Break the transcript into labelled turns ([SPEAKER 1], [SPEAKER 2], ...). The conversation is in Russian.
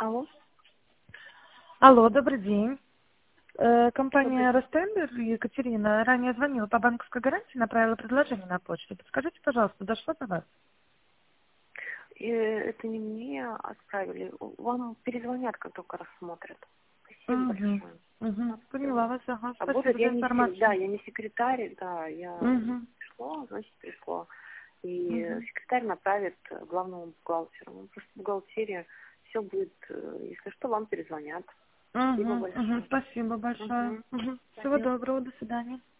[SPEAKER 1] Алло.
[SPEAKER 2] Алло, добрый день. Компания
[SPEAKER 1] Добрый.
[SPEAKER 2] Ростендер, Екатерина, ранее звонила по банковской гарантии, направила предложение на почту. Подскажите, пожалуйста, дошло до вас?
[SPEAKER 1] Это не мне отправили. Вам перезвонят, как только рассмотрят. Спасибо
[SPEAKER 2] Угу.
[SPEAKER 1] большое.
[SPEAKER 2] Угу. Поняла вас, ага.
[SPEAKER 1] Работает,
[SPEAKER 2] Спасибо за
[SPEAKER 1] да,
[SPEAKER 2] информацию.
[SPEAKER 1] я не секретарь, да, я
[SPEAKER 2] Угу.
[SPEAKER 1] пришло, значит, пришло. И
[SPEAKER 2] Угу.
[SPEAKER 1] секретарь направит главному бухгалтеру. Ну, просто бухгалтерия, все будет, если что, вам перезвонят. Спасибо
[SPEAKER 2] Угу. Угу.
[SPEAKER 1] большое.
[SPEAKER 2] Спасибо большое.
[SPEAKER 1] Угу.
[SPEAKER 2] Угу. Всего
[SPEAKER 1] Спасибо.
[SPEAKER 2] доброго, до свидания.